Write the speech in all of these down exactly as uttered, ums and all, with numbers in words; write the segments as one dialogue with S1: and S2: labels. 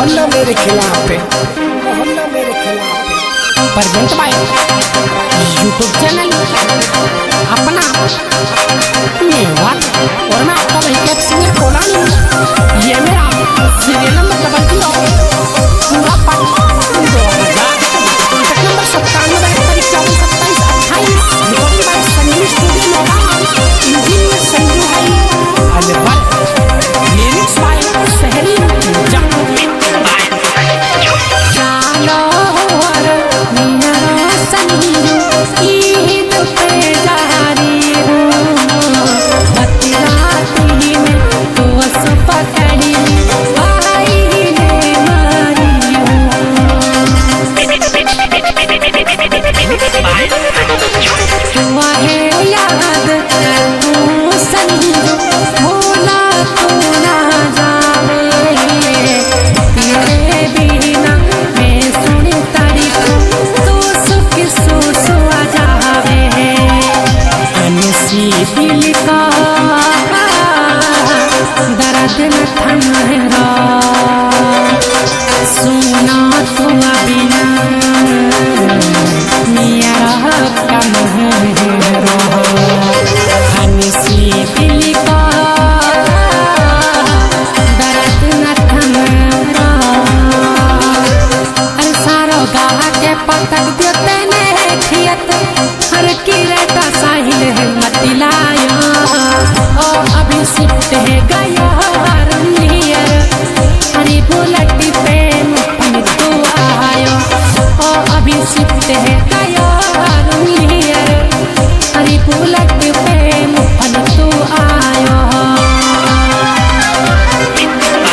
S1: मोहल्ला मेरे खिलाफ है, मोहल्ला मेरे खिलाफ है। प्रेजेंट बाय यूट्यूब चैनल अपना मेवा और मैं आपका भाई एक सिंगर बोला नहीं, ये मेरा सीरियल नंबर डबल जीरो पूरा पाँच दो हजार कॉन्टैक्ट नंबर सत्तानवे इकतालीस चौबीस सत्ताईस अट्ठाईस recording by Sanjeev studio Noida engineer Sanju भाई Alwar lyrics by Shahri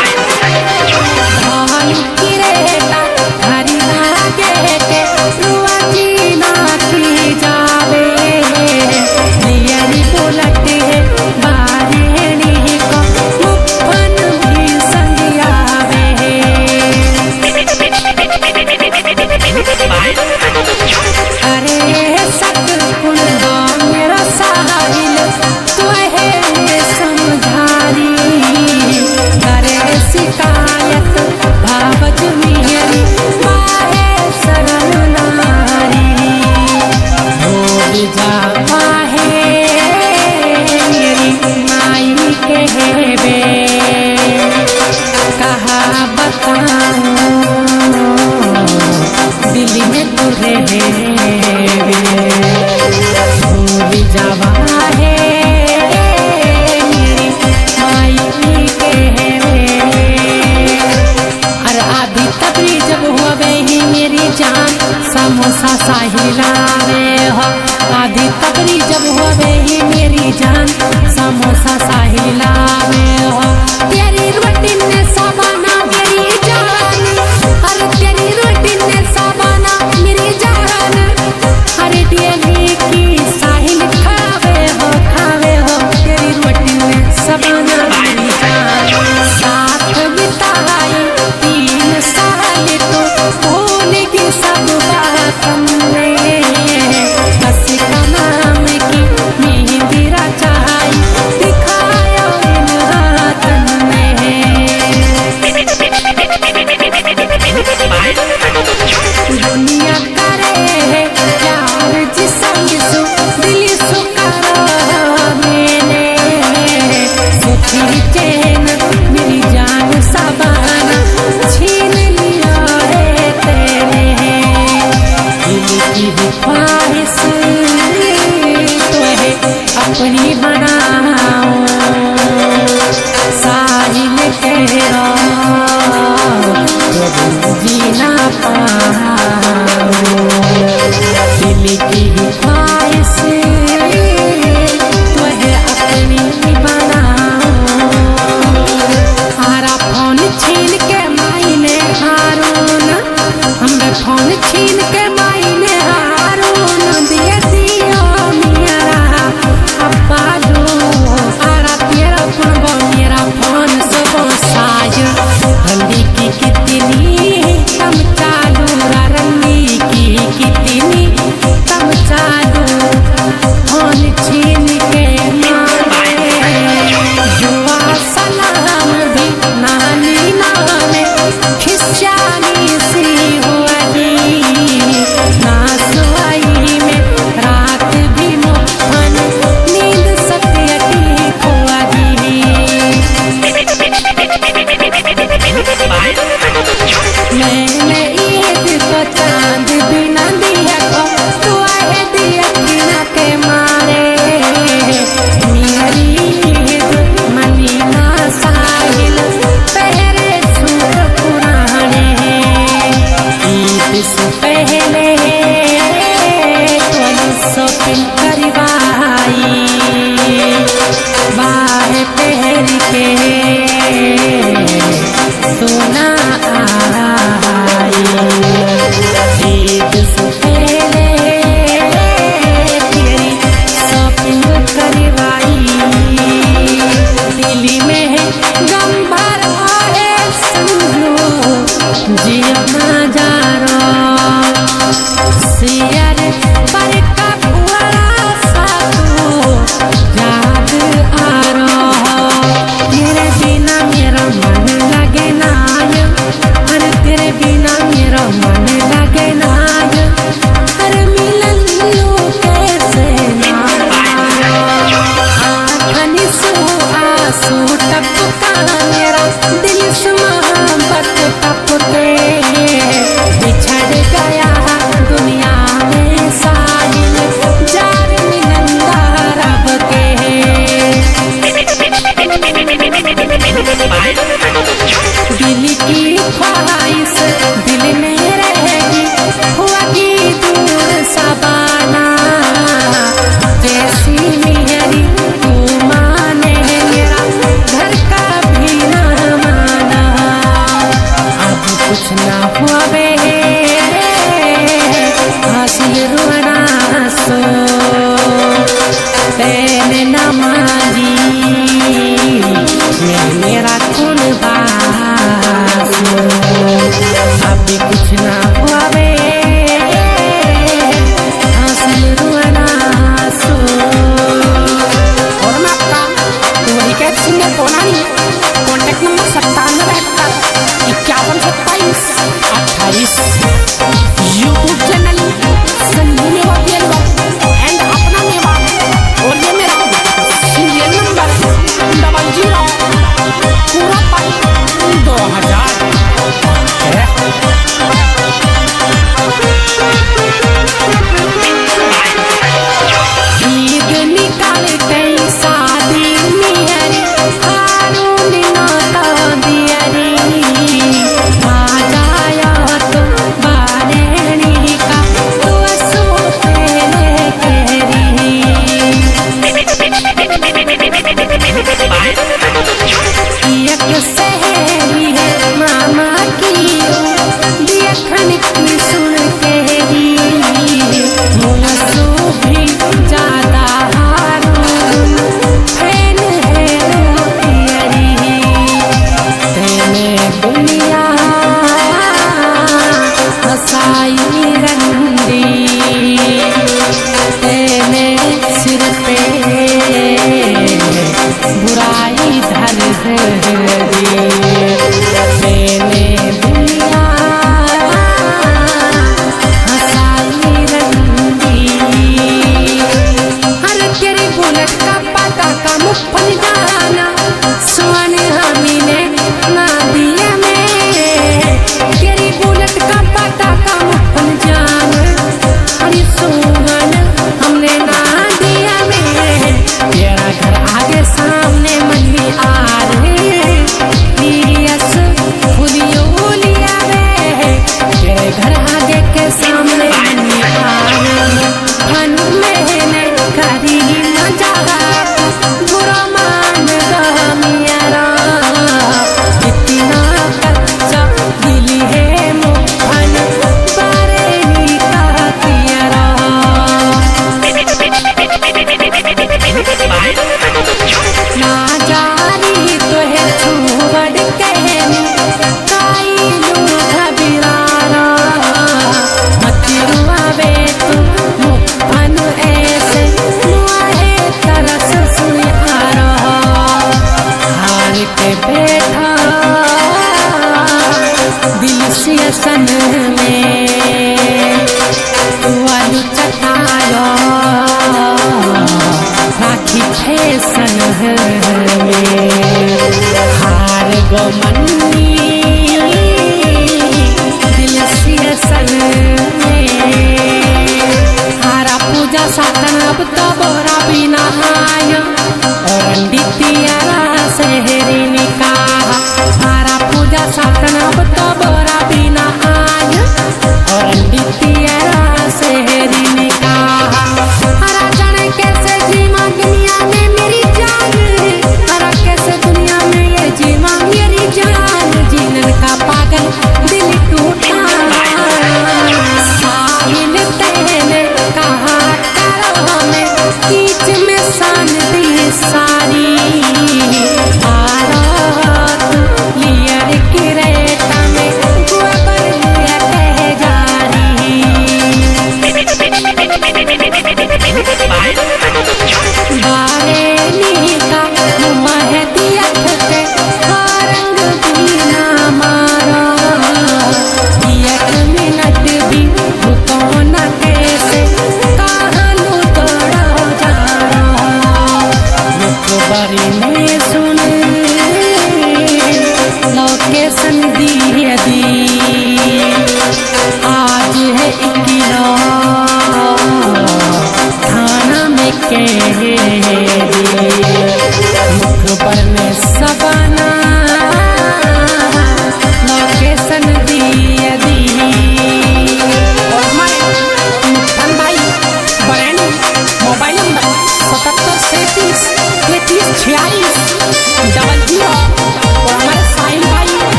S2: Ruah
S1: सोना आई ईद से पहले तेरी शॉपिंग करवाई दिल्ली में गम भर आए समझो जिया नजारा शेयर पर कब वाला साथो याद आ रहा तेरे बिना मेरा मन लगे ना अरे तेरे बिना मेरा मन लगे ना अरे मिलन लो कैसे ना आखनी सो आंसू टपका मेरा दिल से मोहब्बत टपके बिछड़ गया दुनिया में साहिल जार मिलनदार अब के दिल की ख्वाहिश दिल में रहेगी हुआ की दूर सबाना जैसी मेरी तू माने मेरा घर का भी ना माना अब कुछ ना हुआ बे हासिल रोना सो तेने न मांगी मैं मेरा खून बासो अब कुछ ना हुआ बे हासिल रोना सो और मैं आपका वही कहती सिंह कोनानी कॉन्टेक्ट नंबर सत्तानवे बहत्तर इक्यावन सत्ताईस अट्ठाईस यूट्यूब चैनल संजू मेवा एंड अपना मेवा और ये मेरा सीरियल नंबर डबल जीरो पूरा पाई दो हजार ईद निकाल गई शादी मेरी हारून नाता दियरी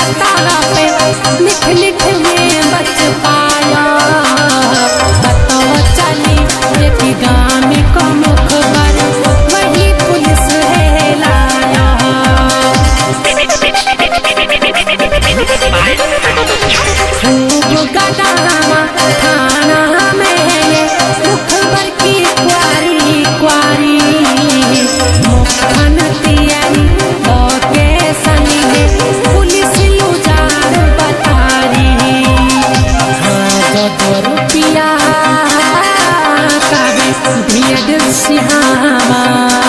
S1: तारा पे मिठ मिठ में बच पाया बताओ चली ये गाँव को मुखबर वही पुलिस है लाया खूब गदामा थाना में मुखबर की क्वारी क्वारी मुखन तियारी के सनी है पुलिस लुजार बतारी हाँ दो रुपया काबे भेड़ सिहावा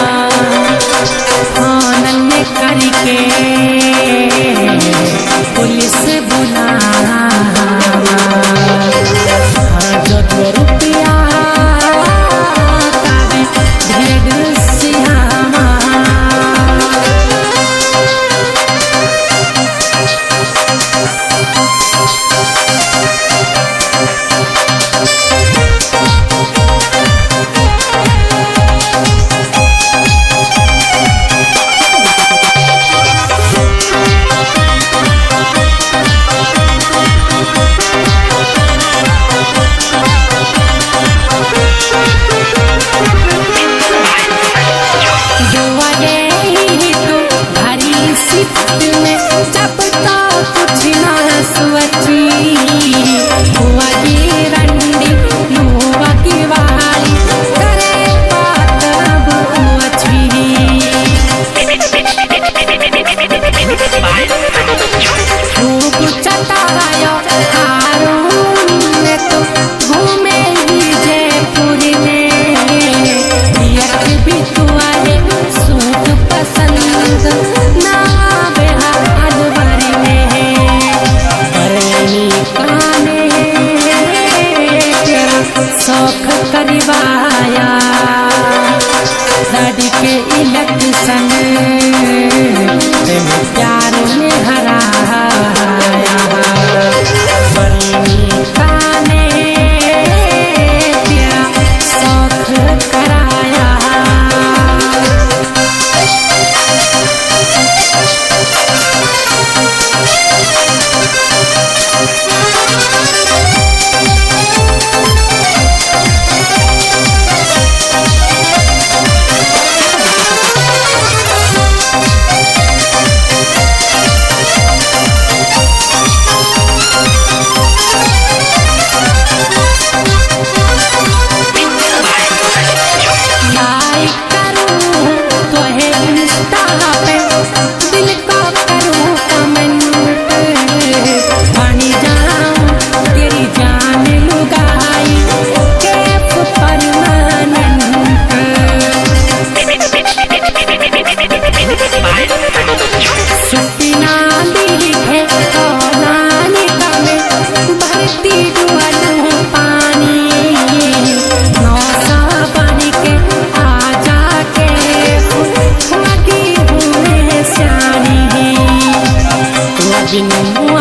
S1: थानन में करके पुलिस बुला हाँ दो रुपया काबे भेड़ सिहावा शौक करवाया दादी के इलेक्शन प्यार में हराया बनीता ने तेरा शौक कराया बिन